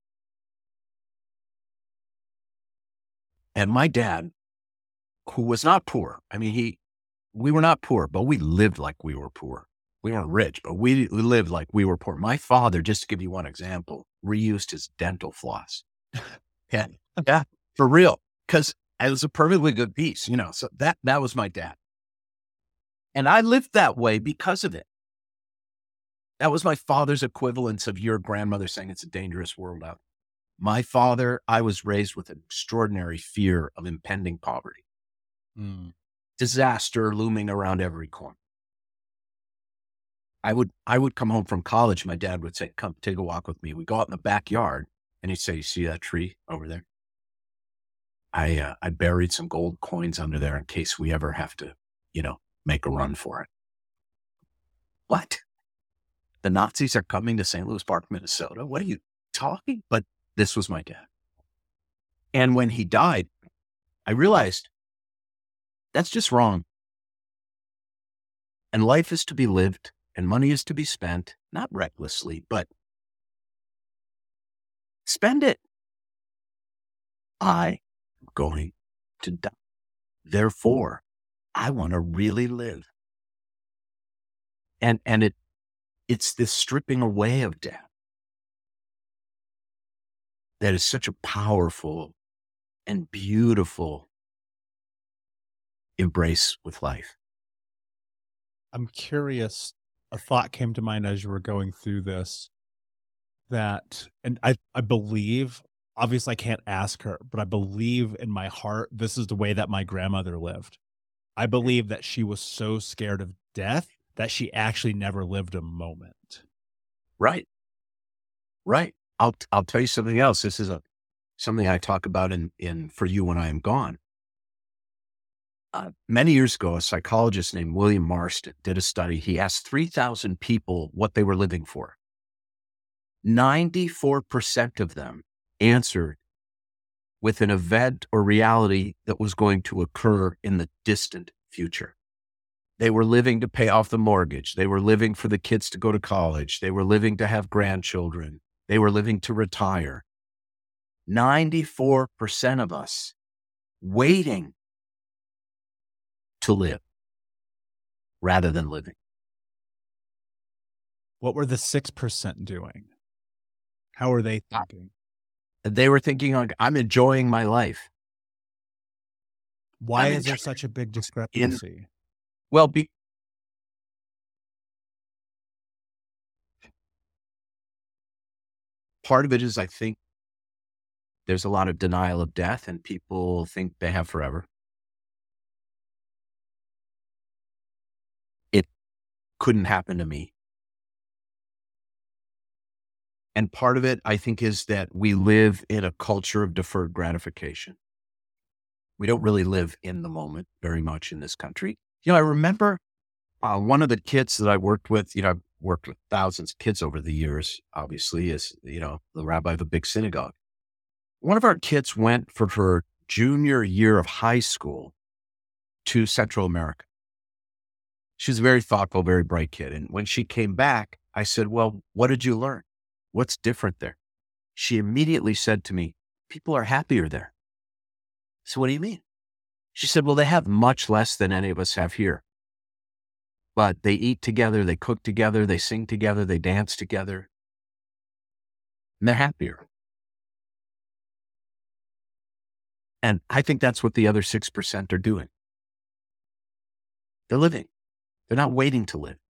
And my dad, who was not poor, I mean, he, we were not poor, but we lived like we were poor. We weren't rich, but we, we lived like we were poor. My father, just to give you one example, reused his dental floss. yeah, yeah, for real, because it was a perfectly good piece, you know. So that that was my dad, and I lived that way because of it. That was my father's equivalence of your grandmother saying it's a dangerous world out. My father, I was raised with an extraordinary fear of impending poverty, mm. disaster looming around every corner. I would, I would come home from college. My dad would say, come take a walk with me. We go out in the backyard and he'd say, you see that tree over there? I, uh, I buried some gold coins under there in case we ever have to, you know, make a run for it. What? The Nazis are coming to Saint Louis Park, Minnesota? What are you talking? But this was my dad. And when he died, I realized that's just wrong. And life is to be lived and money is to be spent, not recklessly, but spend it. I am going to die. Therefore, I want to really live. And, and it, it's this stripping away of death that is such a powerful and beautiful embrace with life. I'm curious, a thought came to mind as you were going through this, that, and I, I believe, obviously I can't ask her, but I believe in my heart, this is the way that my grandmother lived. I believe that she was so scared of death that she actually never lived a moment. Right. Right. I'll, I'll tell you something else. This is a, something I talk about in, in For You When I Am Gone. Uh, many years ago, a psychologist named William Marston did a study. He asked three thousand people what they were living for. ninety-four percent of them answered with an event or reality that was going to occur in the distant future. They were living to pay off the mortgage. They were living for the kids to go to college. They were living to have grandchildren. They were living to retire. ninety-four percent of us waiting to live rather than living. What were the six percent doing? How were they thinking? They were thinking, like, I'm enjoying my life. Why I'm is there enjoying- such a big discrepancy? Well, be, part of it is, I think, there's a lot of denial of death and people think they have forever. It couldn't happen to me. And part of it, I think, is that we live in a culture of deferred gratification. We don't really live in the moment very much in this country. You know, I remember uh, one of the kids that I worked with, you know, I've worked with thousands of kids over the years, obviously, as, you know, the rabbi of a big synagogue. One of our kids went for her junior year of high school to Central America. She was a very thoughtful, very bright kid. And when she came back, I said, well, what did you learn? What's different there? She immediately said to me, people are happier there. So what do you mean? She said, well, they have much less than any of us have here. But they eat together, they cook together, they sing together, they dance together. And they're happier. And I think that's what the other six percent are doing. They're living. They're not waiting to live.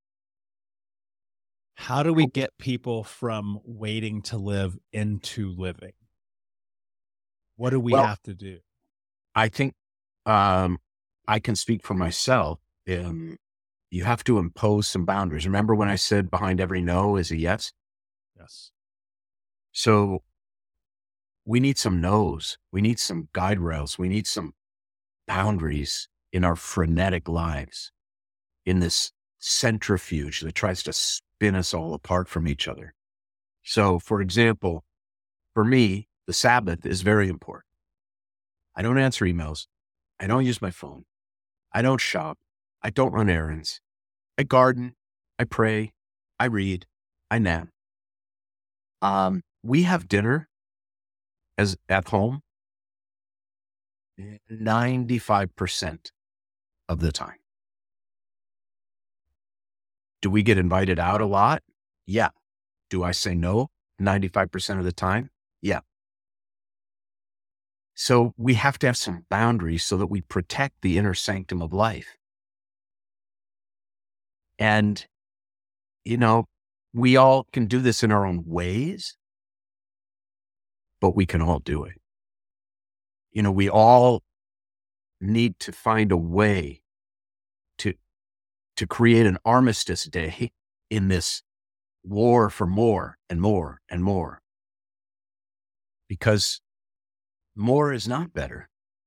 How do we get people from waiting to live into living? What do we Well, have to do? I think um, I can speak for myself. Um, you have to impose some boundaries. Remember when I said behind every no is a yes? Yes. So we need some no's. We need some guide rails. We need some boundaries in our frenetic lives, in this centrifuge that tries to spin us all apart from each other. So, for example, for me, the Sabbath is very important. I don't answer emails. I don't use my phone. I don't shop. I don't run errands. I garden. I pray. I read. I nap. Um, we have dinner as at home ninety-five percent of the time. Do we get invited out a lot? Yeah. Do I say no ninety-five percent of the time? Yeah. So we have to have some boundaries so that we protect the inner sanctum of life. And, you know, we all can do this in our own ways, but we can all do it. You know, we all need to find a way to, to create an armistice day in this war for more and more and more, because more is not better.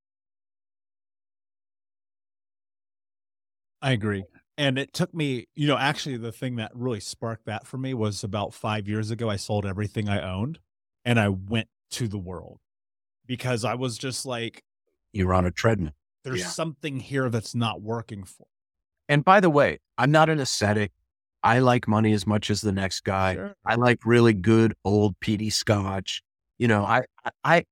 I agree. And it took me, you know, actually the thing that really sparked that for me was about five years ago, I sold everything I owned and I went to the world because I was just like, You're on a treadmill. there's Yeah. something here that's not working for. And by the way, I'm not an ascetic. I like money as much as the next guy. Sure. I like really good old peaty scotch. You know, I, I,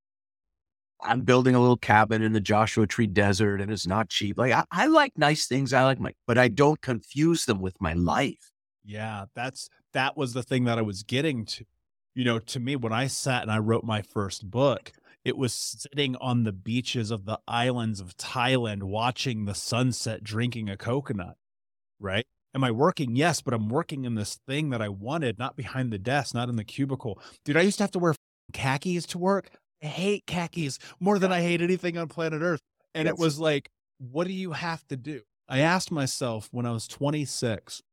I'm building a little cabin in the Joshua Tree Desert and it's not cheap. Like I, I like nice things. I like my, but I don't confuse them with my life. Yeah, that's that was the thing that I was getting to. You know, to me, when I sat and I wrote my first book, it was sitting on the beaches of the islands of Thailand, watching the sunset, drinking a coconut, right? Am I working? Yes, but I'm working in this thing that I wanted, not behind the desk, not in the cubicle. Dude, I used to have to wear khakis to work. I hate khakis more than I hate anything on planet Earth. And Yes. it was like, what do you have to do? I asked myself when I was twenty-six,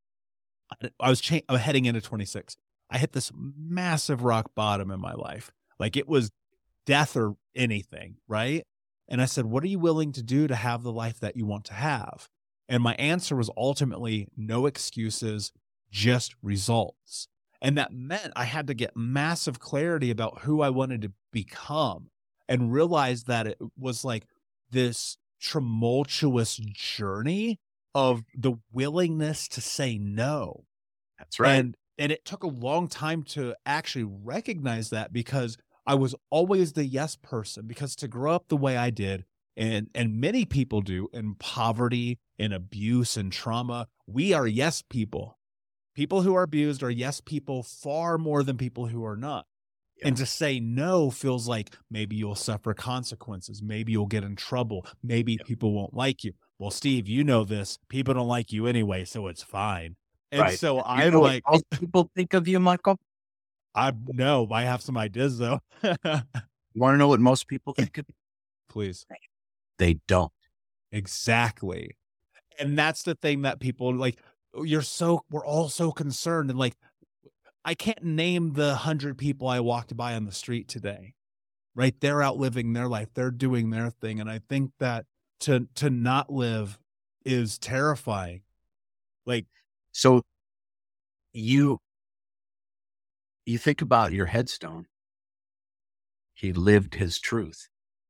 I- I was cha- I was heading into twenty-six. I hit this massive rock bottom in my life. Like it was death or anything, right? And I said, what are you willing to do to have the life that you want to have? And my answer was ultimately no excuses, just results. And that meant I had to get massive clarity about who I wanted to become and realize that it was like this tumultuous journey of the willingness to say no. That's right. And and it took a long time to actually recognize that because I was always the yes person, because to grow up the way I did, and and many people do in poverty, in abuse and trauma, we are yes people. People who are abused are yes people far more than people who are not. Yeah. And to say no feels like maybe you'll suffer consequences. Maybe you'll get in trouble. Maybe Yeah. people won't like you. Well, Steve, you know this. People don't like you anyway, so it's fine. And Right. so You I'm know what like, most people think of you, Michael? I know I have some ideas though. You want to know what most people think of you? Please. They don't. Exactly. And that's the thing that people like, you're so, we're all so concerned. And like, I can't name the hundred people I walked by on the street today, right? They're out living their life. They're doing their thing. And I think that to, to not live is terrifying. Like, So you, you think about your headstone. He lived his truth.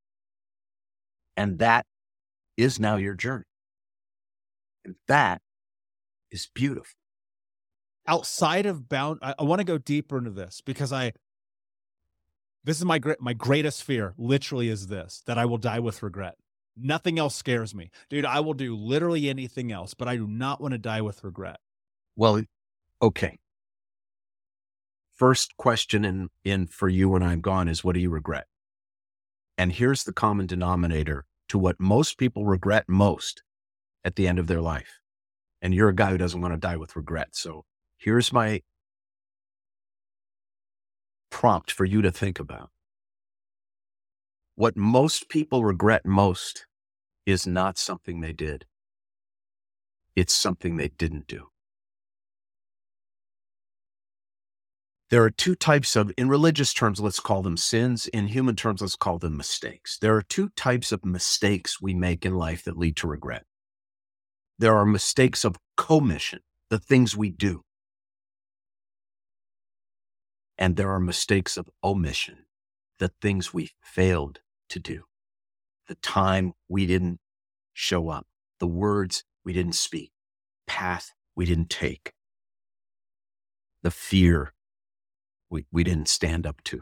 And that is now your journey. And that is beautiful. outside of bound, I, I want to go deeper into this because I, this is my great, my greatest fear literally is this, that I will die with regret. Nothing else scares me, dude. I will do literally anything else, but I do not want to die with regret. Well, okay. First question in, in for you when I'm gone is, what do you regret? And here's the common denominator to what most people regret most at the end of their life. And you're a guy who doesn't want to die with regret. So here's my prompt for you to think about. What most people regret most is not something they did. It's something they didn't do. There are two types of, in religious terms, let's call them sins. In human terms, let's call them mistakes. There are two types of mistakes we make in life that lead to regret. There are mistakes of commission, the things we do. And there are mistakes of omission, the things we failed to do, the time we didn't show up, the words we didn't speak, path we didn't take, the fear we, we didn't stand up to.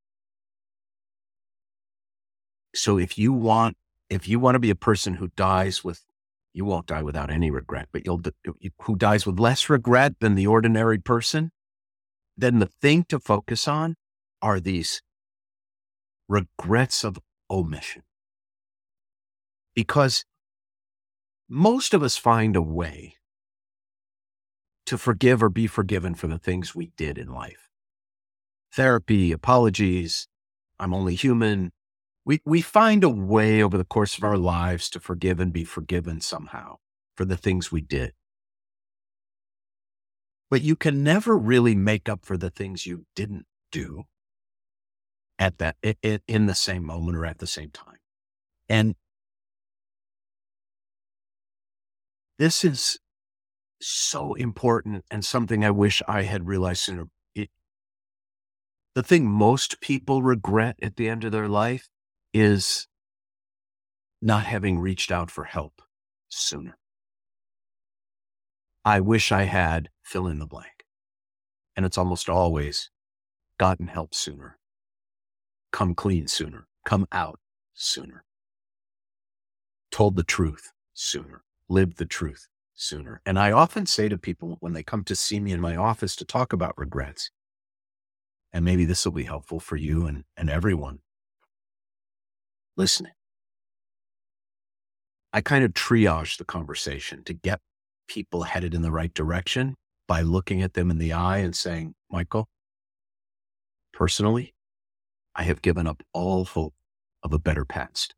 So if you want, if you want to be a person who dies with, you won't die without any regret, but you'll, who dies with less regret than the ordinary person, then the thing to focus on are these regrets of omission. Because most of us find a way to forgive or be forgiven for the things we did in life. Therapy, apologies, I'm only human. We, we find a way over the course of our lives to forgive and be forgiven somehow for the things we did. but you can never really make up for the things you didn't do at that, i- i- in the same moment or at the same time. And this is so important and something I wish I had realized sooner. It, the thing most people regret at the end of their life is not having reached out for help sooner. I wish I had fill in the blank. And it's almost always gotten help sooner, come clean sooner, come out sooner, told the truth sooner, lived the truth sooner. And I often say to people when they come to see me in my office to talk about regrets, and maybe this will be helpful for you and, and everyone listening. I kind of triage the conversation to get people headed in the right direction by looking at them in the eye and saying, Michael, personally, I have given up all hope of a better past.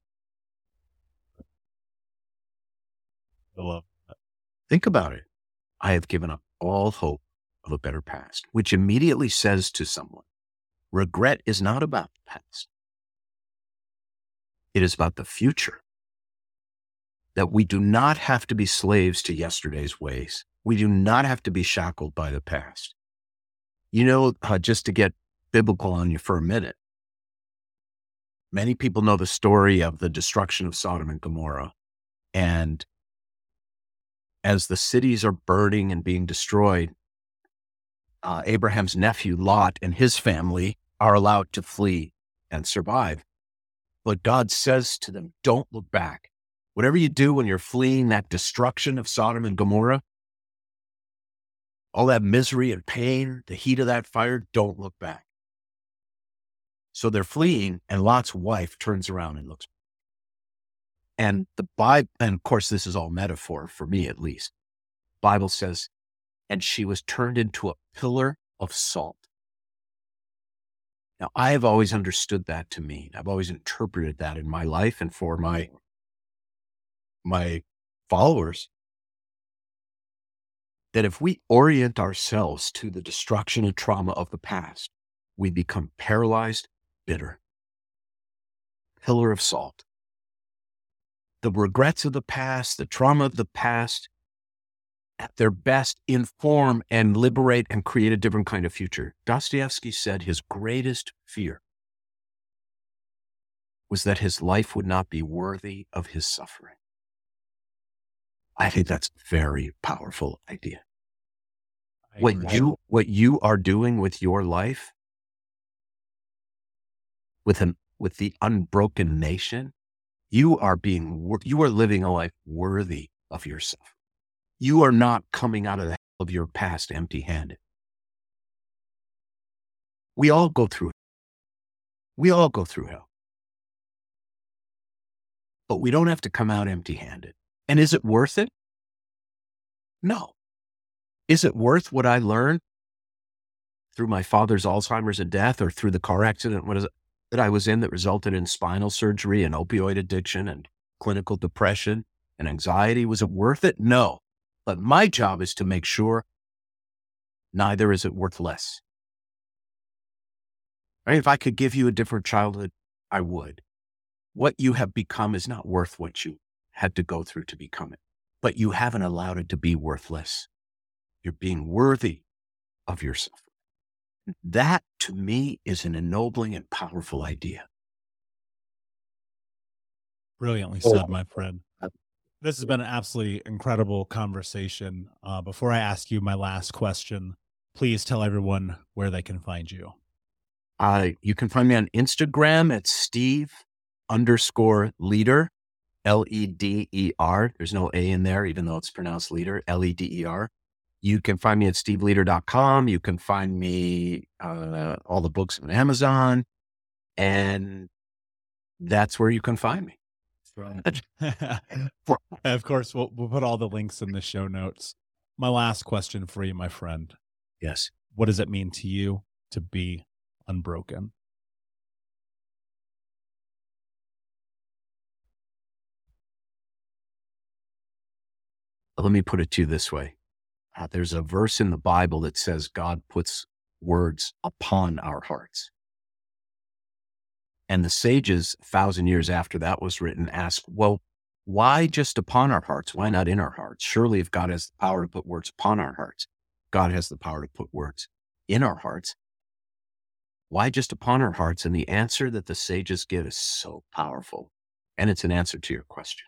I love that. Think about it. I have given up all hope of a better past, which immediately says to someone, regret is not about the past. It is about the future. That we do not have to be slaves to yesterday's ways. We do not have to be shackled by the past. You know, uh, just to get biblical on you for a minute, many people know the story of the destruction of Sodom and Gomorrah. And as the cities are burning and being destroyed, uh, Abraham's nephew Lot and his family are allowed to flee and survive. But God says to them, don't look back. Whatever you do when you're fleeing that destruction of Sodom and Gomorrah, all that misery and pain, the heat of that fire, don't look back. So they're fleeing, and Lot's wife turns around and looks. And the Bible, and of course, this is all metaphor for me at least. Bible says, and she was turned into a pillar of salt. Now, I have always understood that to mean, I've always interpreted that in my life and for my, my followers, that if we orient ourselves to the destruction and trauma of the past, we become paralyzed, bitter, pillar of salt. The regrets of the past, the trauma of the past, at their best, inform and liberate and create a different kind of future. Dostoevsky said his greatest fear was that his life would not be worthy of his suffering. I think that's a very powerful idea. What you, what you are doing with your life, with an, with the unbroken nation, you are being, you are living a life worthy of yourself. You are not coming out of the hell of your past empty-handed. We all go through, we all go through hell, but we don't have to come out empty-handed. And is it worth it? No. Is it worth what I learned through my father's Alzheimer's and death, or through the car accident what is it, that I was in that resulted in spinal surgery and opioid addiction and clinical depression and anxiety? Was it worth it? No. But my job is to make sure neither is it worth less. Right? If I could give you a different childhood, I would. What you have become is not worth what you had to go through to become it, but you haven't allowed it to be worthless. You're being worthy of yourself. That, to me, is an ennobling and powerful idea. Brilliantly said, my friend. This has been an absolutely incredible conversation. Uh, before I ask you my last question, please tell everyone where they can find you. Uh, you can find me on Instagram at Steve underscore leader, L E D E R. There's no A in there, even though it's pronounced leader, L E D E R. You can find me at steve leader dot com. You can find me, uh, all the books on Amazon, and that's where you can find me. Of course, we'll, we'll put all the links in the show notes. My last question for you, my friend. Yes. What does it mean to you to be unbroken? Let me put it to you this way. uh, there's a verse in the Bible that says God puts words upon our hearts. And the sages, a thousand years after that was written, asked, well, why just upon our hearts? Why not in our hearts? Surely if God has the power to put words upon our hearts, God has the power to put words in our hearts. Why just upon our hearts? And the answer that the sages give is so powerful. And it's an answer to your question.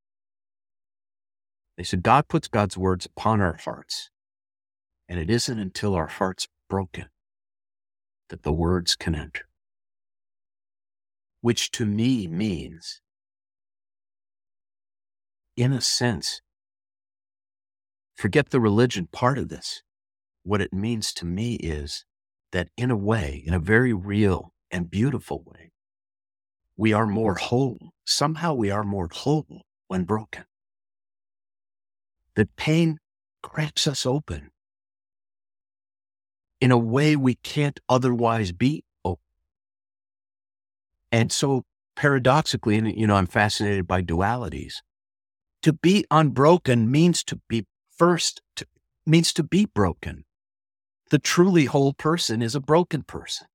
They said, God puts God's words upon our hearts. And it isn't until our hearts are broken that the words can enter. Which to me means, in a sense, forget the religion part of this. What it means to me is that in a way, in a very real and beautiful way, we are more whole. Somehow we are more whole when broken. That pain cracks us open in a way we can't otherwise be open. And so paradoxically, and you know, I'm fascinated by dualities. To be unbroken means to be first, to, means to be broken. The truly whole person is a broken person.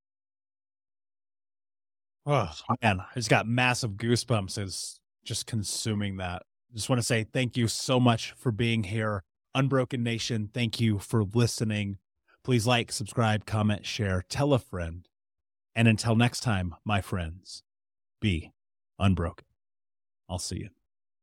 Oh, man, I just got massive goosebumps as just consuming that. Just want to say thank you so much for being here. Unbroken Nation, thank you for listening. Please like, subscribe, comment, share, tell a friend. And until next time, my friends, be unbroken. I'll see you.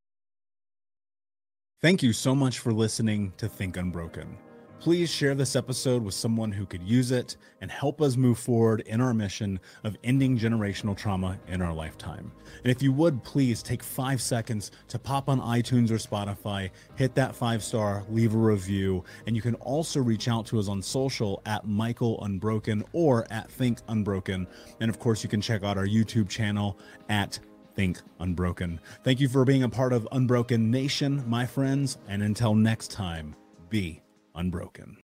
Thank you so much for listening to Think Unbroken. Please share this episode with someone who could use it and help us move forward in our mission of ending generational trauma in our lifetime. And if you would, please take five seconds to pop on iTunes or Spotify, hit that five star, leave a review, and you can also reach out to us on social at Michael Unbroken or at Think Unbroken. And of course, you can check out our YouTube channel at Think Unbroken. Thank you for being a part of Unbroken Nation, my friends, and until next time, be unbroken.